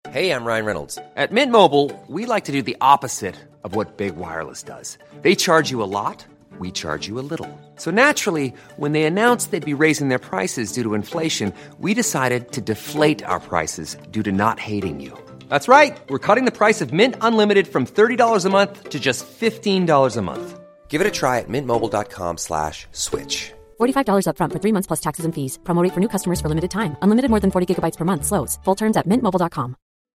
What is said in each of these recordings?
Hey, I'm Ryan Reynolds. At Mint Mobile, we like to do the opposite of what Big Wireless does. They charge you a lot, we charge you a little. So naturally, when they announced they'd be raising their prices due to inflation, we decided to deflate our prices due to not hating you. That's right. We're cutting the price of Mint Unlimited from $30 a month to just $15 a month. Give it a try at mintmobile.com/switch. $45 up front for 3 months plus taxes and fees. Promo rate for new customers for limited time. Unlimited more than 40 gigabytes per month. Slows full terms at mintmobile.com.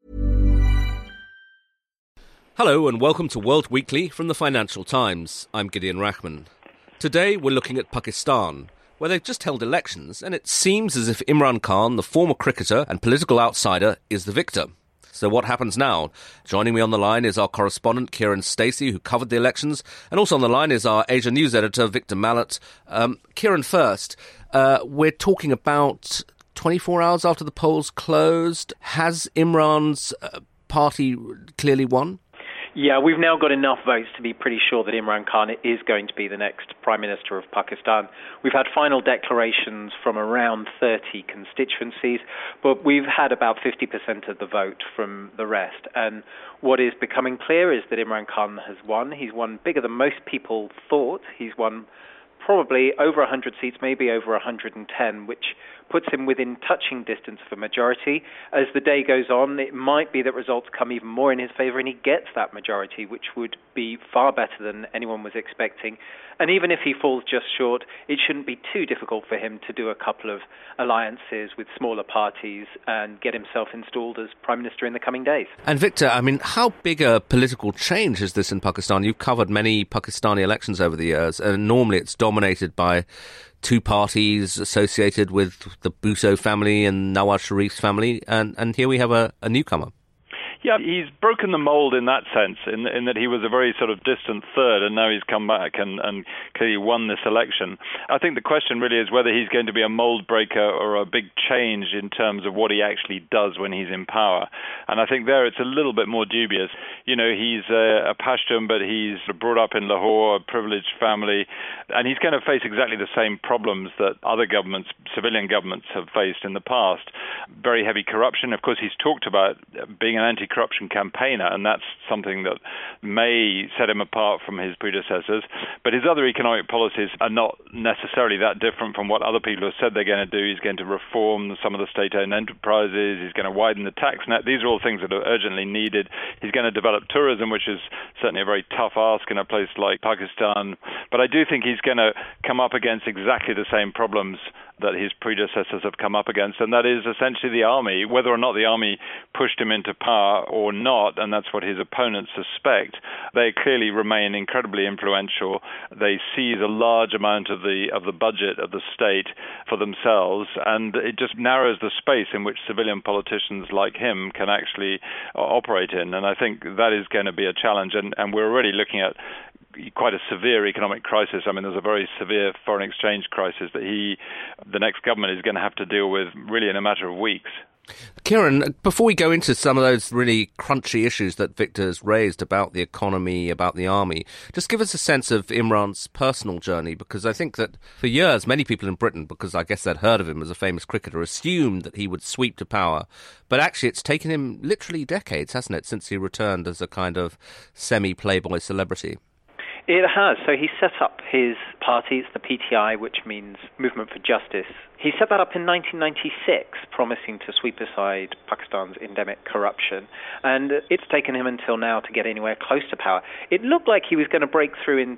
Hello and welcome to World Weekly from the Financial Times. I'm Gideon Rachman. Today we're looking at Pakistan, where they've just held elections, and it seems as if Imran Khan, the former cricketer and political outsider, is the victor. So what happens now? Joining me on the line is our correspondent, Kieran Stacey, who covered the elections. And also on the line is our Asia News editor, Victor Mallet. Kieran, first, we're talking about 24 hours after the polls closed. Has Imran's party clearly won? Yeah, we've now got enough votes to be pretty sure that Imran Khan is going to be the next Prime Minister of Pakistan. We've had final declarations from around 30 constituencies, but we've had about 50% of the vote from the rest. And what is becoming clear is that Imran Khan has won. He's won bigger than most people thought. He's won probably over 100 seats, maybe over 110, which puts him within touching distance of a majority. As the day goes on, it might be that results come even more in his favour and he gets that majority, which would be far better than anyone was expecting. And even if he falls just short, it shouldn't be too difficult for him to do a couple of alliances with smaller parties and get himself installed as Prime Minister in the coming days. And Victor, I mean, how big a political change is this in Pakistan? You've covered many Pakistani elections over the years, and normally it's dominated by two parties associated with the Bhutto family and Nawaz Sharif's family, and here we have a newcomer. Yeah, he's broken the mold in that sense, in that he was a very sort of distant third, and now he's come back and clearly won this election. I think the question really is whether he's going to be a mold breaker or a big change in terms of what he actually does when he's in power. And I think there it's a little bit more dubious. You know, he's a Pashtun, but he's brought up in Lahore, a privileged family, and he's going to face exactly the same problems that other governments, civilian governments, have faced in the past. Very heavy corruption. Of course, he's talked about being an anti-corruption campaigner, and that's something that may set him apart from his predecessors. But his other economic policies are not necessarily that different from what other people have said they're going to do. He's going to reform some of the state-owned enterprises. He's going to widen the tax net. These are all things that are urgently needed. He's going to develop tourism, which is certainly a very tough ask in a place like Pakistan. But I do think he's going to come up against exactly the same problems that his predecessors have come up against, and that is essentially the army. Whether or not the army pushed him into power or not, and that's what his opponents suspect, they clearly remain incredibly influential. They seize a large amount of the budget of the state for themselves, and it just narrows the space in which civilian politicians like him can actually operate in. And I think that is going to be a challenge, and we're already looking at quite a severe economic crisis. I mean, there's a very severe foreign exchange crisis that the next government is going to have to deal with really in a matter of weeks. Kieran, before we go into some of those really crunchy issues that Victor's raised about the economy, about the army, just give us a sense of Imran's personal journey, because I think that for years many people in Britain, because I guess they'd heard of him as a famous cricketer, assumed that he would sweep to power. But actually it's taken him literally decades, hasn't it, since he returned as a kind of semi-playboy celebrity? It has. So he set up his party, it's the PTI, which means Movement for Justice. He set that up in 1996, promising to sweep aside Pakistan's endemic corruption. And it's taken him until now to get anywhere close to power. It looked like he was going to break through in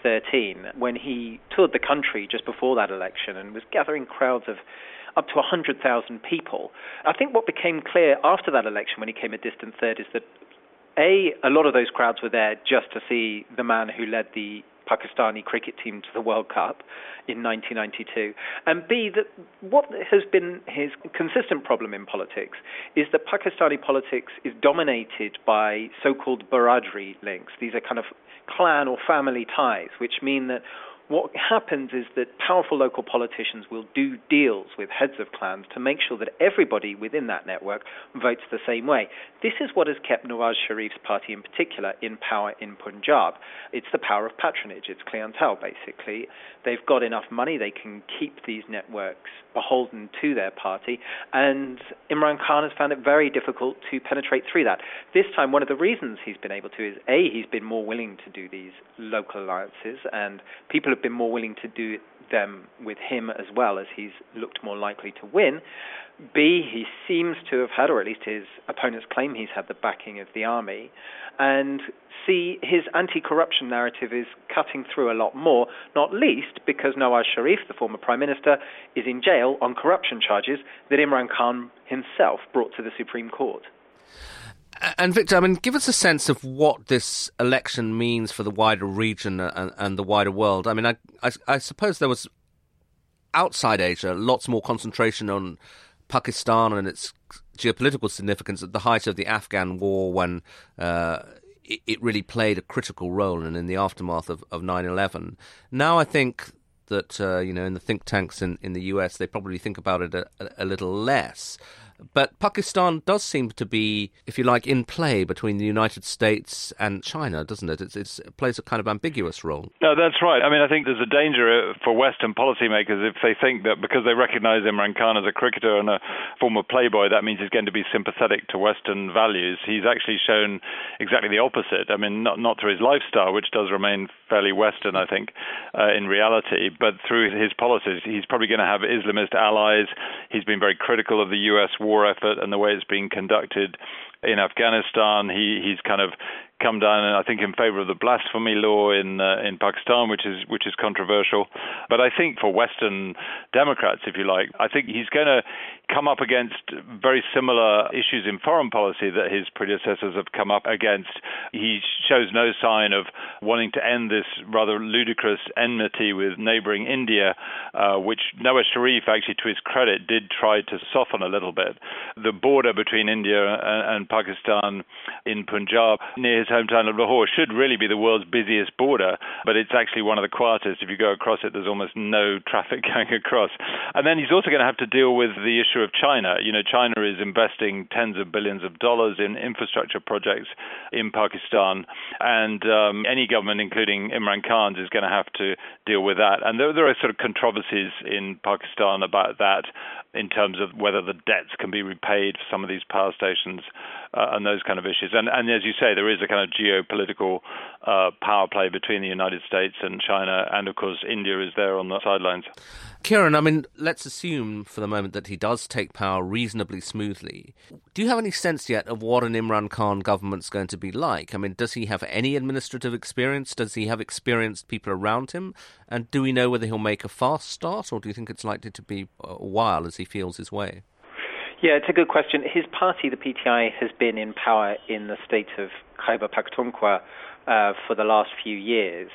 2013 when he toured the country just before that election and was gathering crowds of up to 100,000 people. I think what became clear after that election when he came a distant third is that a lot of those crowds were there just to see the man who led the Pakistani cricket team to the World Cup in 1992. And B, that what has been his consistent problem in politics is that Pakistani politics is dominated by so-called Baradri links. These are kind of clan or family ties, which mean that what happens is that powerful local politicians will do deals with heads of clans to make sure that everybody within that network votes the same way. This is what has kept Nawaz Sharif's party in particular in power in Punjab. It's the power of patronage. It's clientele, basically. They've got enough money. They can keep these networks beholden to their party. And Imran Khan has found it very difficult to penetrate through that. This time, one of the reasons he's been able to is, A, he's been more willing to do these local alliances, and people have been more willing to do them with him as well, as he's looked more likely to win. B, he seems to have had, or at least his opponents claim he's had the backing of the army. And C, his anti-corruption narrative is cutting through a lot more, not least because Nawaz Sharif, the former prime minister, is in jail on corruption charges that Imran Khan himself brought to the Supreme Court. And Victor, I mean, give us a sense of what this election means for the wider region and the wider world. I mean, I suppose there was, outside Asia, lots more concentration on Pakistan and its geopolitical significance at the height of the Afghan war, when it really played a critical role, and in the aftermath of 9/11. Now I think that, in the think tanks in the US, they probably think about it a little less. But Pakistan does seem to be, if you like, in play between the United States and China, doesn't it? It plays a kind of ambiguous role. No, that's right. I mean, I think there's a danger for Western policymakers if they think that because they recognize Imran Khan as a cricketer and a former playboy, that means he's going to be sympathetic to Western values. He's actually shown exactly the opposite. I mean, not through his lifestyle, which does remain fairly Western, I think, in reality, but through his policies. He's probably going to have Islamist allies. He's been very critical of the U.S. war effort and the way it's being conducted in Afghanistan. He's kind of come down, I think, in favor of the blasphemy law in Pakistan, which is controversial. But I think for Western Democrats, if you like, I think he's going to come up against very similar issues in foreign policy that his predecessors have come up against. He shows no sign of wanting to end this rather ludicrous enmity with neighboring India, which Nawaz Sharif, actually, to his credit, did try to soften a little bit. The border between India and Pakistan in Punjab, near his hometown of Lahore, should really be the world's busiest border, but it's actually one of the quietest. If you go across it, there's almost no traffic going across. And then he's also going to have to deal with the issue of China. China is investing tens of billions of dollars in infrastructure projects in Pakistan, and any government, including Imran Khan's, is going to have to deal with that. And there are sort of controversies in Pakistan about that, in terms of whether the debts can be repaid for some of these power stations and those kind of issues. And as you say, there is a kind of geopolitical power play between the United States and China, and of course India is there on the sidelines. Kieran, I mean, let's assume for the moment that he does take power reasonably smoothly. Do you have any sense yet of what an Imran Khan government's going to be like? I mean, does he have any administrative experience? Does he have experienced people around him? And do we know whether he'll make a fast start, or do you think it's likely to be a while as he feels his way? Yeah, it's a good question. His party, the PTI, has been in power in the state of Khyber Pakhtunkhwa for the last few years.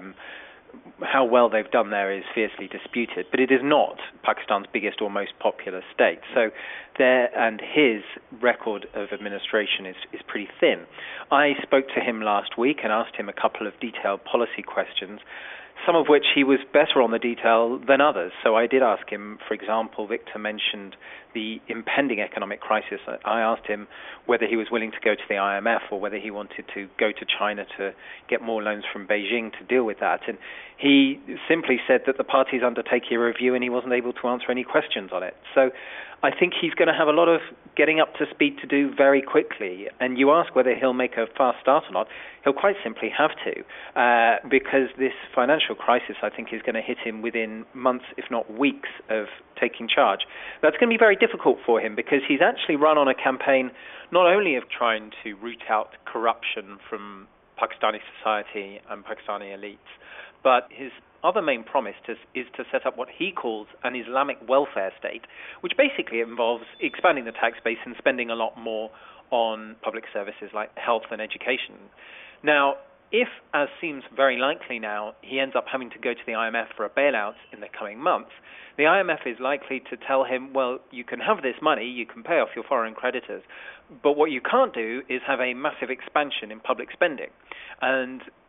How well they've done there is fiercely disputed, but it is not Pakistan's biggest or most popular state. So his record of administration is pretty thin. I spoke to him last week and asked him a couple of detailed policy questions, some of which he was better on the detail than others. So I did ask him, for example, Victor mentioned the impending economic crisis. I asked him whether he was willing to go to the IMF or whether he wanted to go to China to get more loans from Beijing to deal with that. And he simply said that the party's undertaking a review and he wasn't able to answer any questions on it. So I think he's going to have a lot of getting up to speed to do very quickly. And you ask whether he'll make a fast start or not. He'll quite simply have to, because this financial crisis, I think, is going to hit him within months, if not weeks, of taking charge. That's going to be very difficult for him because he's actually run on a campaign not only of trying to root out corruption from Pakistani society and Pakistani elites, but his other main promise is to set up what he calls an Islamic welfare state, which basically involves expanding the tax base and spending a lot more on public services like health and education. Now, if, as seems very likely now, he ends up having to go to the IMF for a bailout in the coming months, the IMF is likely to tell him, well, you can have this money, you can pay off your foreign creditors, but what you can't do is have a massive expansion in public spending. And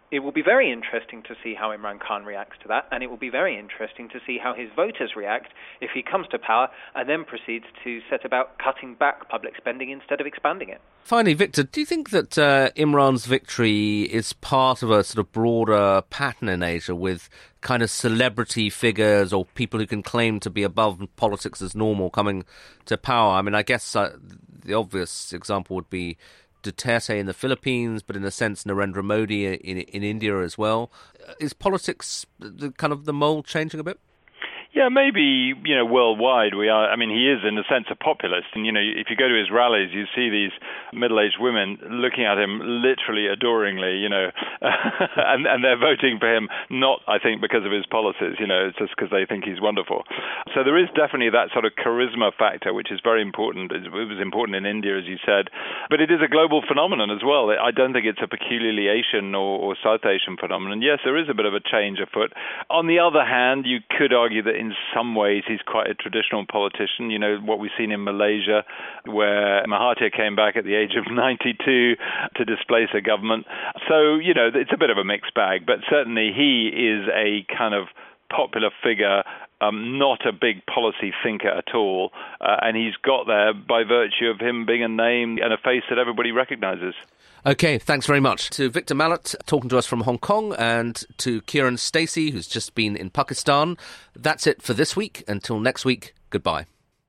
It will be very interesting to see how Imran Khan reacts to that, and it will be very interesting to see how his voters react if he comes to power and then proceeds to set about cutting back public spending instead of expanding it. Finally, Victor, do you think that Imran's victory is part of a sort of broader pattern in Asia with kind of celebrity figures or people who can claim to be above politics as normal coming to power? I mean, I guess the obvious example would be Duterte in the Philippines, but in a sense Narendra Modi in India as well. Is politics the mold changing a bit? Yeah, maybe, worldwide we are. I mean, he is, in a sense, a populist. And, if you go to his rallies, you see these middle-aged women looking at him literally adoringly, and they're voting for him, not, I think, because of his policies, it's just because they think he's wonderful. So there is definitely that sort of charisma factor, which is very important. It was important in India, as you said. But it is a global phenomenon as well. I don't think it's a peculiarly Asian or South Asian phenomenon. Yes, there is a bit of a change afoot. On the other hand, you could argue that in some ways he's quite a traditional politician. What we've seen in Malaysia, where Mahathir came back at the age of 92 to displace a government. So, it's a bit of a mixed bag, but certainly he is a kind of popular figure, not a big policy thinker at all, and he's got there by virtue of him being a name and a face that everybody recognizes. Okay, thanks very much to Victor Mallet, talking to us from Hong Kong, and to Kieran Stacey, who's just been in Pakistan. That's it for this week. Until next week, goodbye.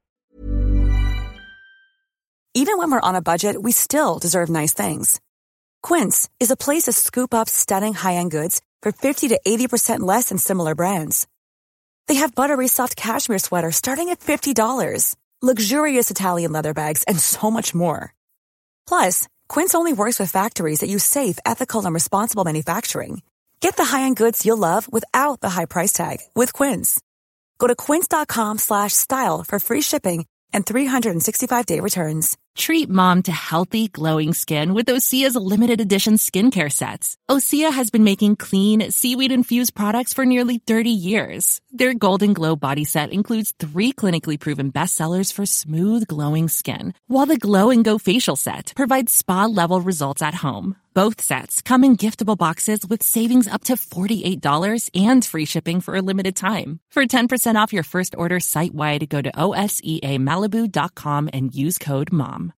Even when we're on a budget, we still deserve nice things. Quince is a place to scoop up stunning high-end goods for 50 to 80% less than similar brands. They have buttery soft cashmere sweaters starting at $50, luxurious Italian leather bags, and so much more. Plus, Quince only works with factories that use safe, ethical, and responsible manufacturing. Get the high-end goods you'll love without the high price tag with Quince. Go to quince.com/style for free shipping and 365-day returns. Treat mom to healthy, glowing skin with Osea's limited edition skincare sets. Osea has been making clean, seaweed-infused products for nearly 30 years. Their Golden Glow body set includes 3 clinically proven bestsellers for smooth, glowing skin, while the Glow and Go facial set provides spa-level results at home. Both sets come in giftable boxes with savings up to $48 and free shipping for a limited time. For 10% off your first order site-wide, go to OSEAMalibu.com and use code MOM.